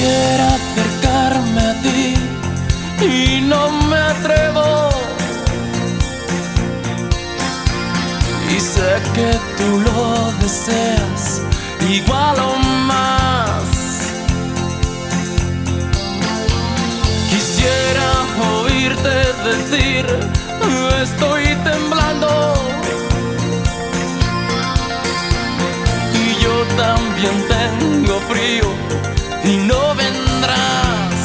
Quisiera acercarme a ti y no me atrevo. Y sé que tú lo deseas igual o más. Quisiera oírte decir: estoy temblando. Y yo también tengo frío y no vendrás.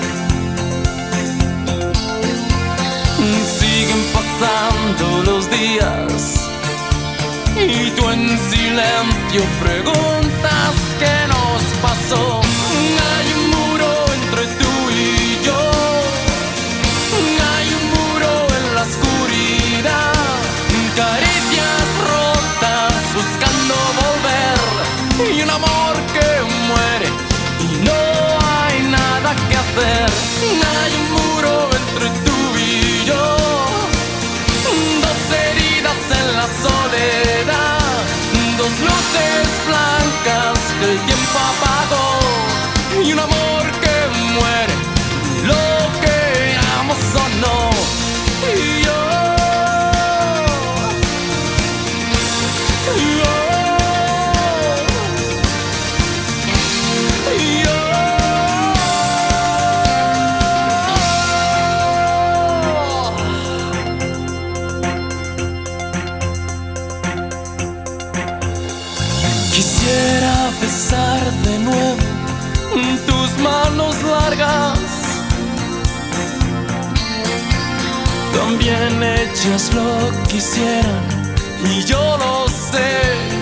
Siguen pasando los días y tú en silencio preguntas qué nos pasó. Hay un muro entre tú y yo, hay un muro en la oscuridad, caricias rotas buscando volver, y un amor que muere y no hay nada que hacer. Hay un muro entre tú y yo, dos heridas en la soledad, dos luces blancas que el tiempo apagó, y un amor que muere, lo queramos o no. Y yo, quisiera besar de nuevo tus manos largas, también ellas lo quisieran y yo lo sé.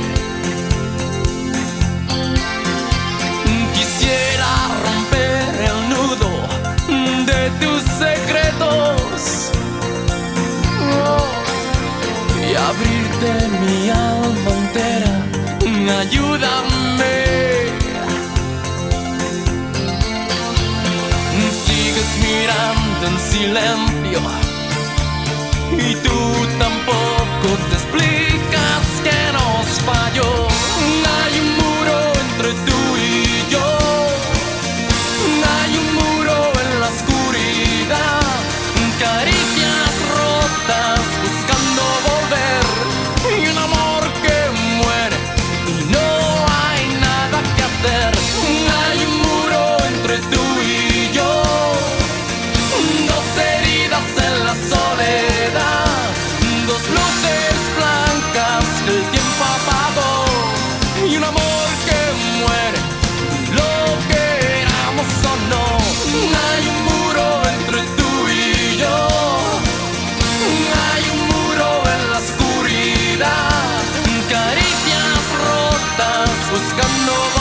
Quisiera romper el nudo de tus secretos y abrirte mi alma entera. Ayúdame. Sigues mirando en silencio y tú tampoco te explicas qué nos falló. Hay un muro entre tú y yo, hay un muro en la oscuridad, caricias rotas buscando volver, y un amor que muere y no hay nada que hacer. Hay un muro entre tú y yo, dos heridas en la soledad, dos luces blancas que el tiempo apagó, y un amor que muere, lo queramos o no. Hay un muro entre tú y yo, hay un muro en la oscuridad, caricias rotas buscando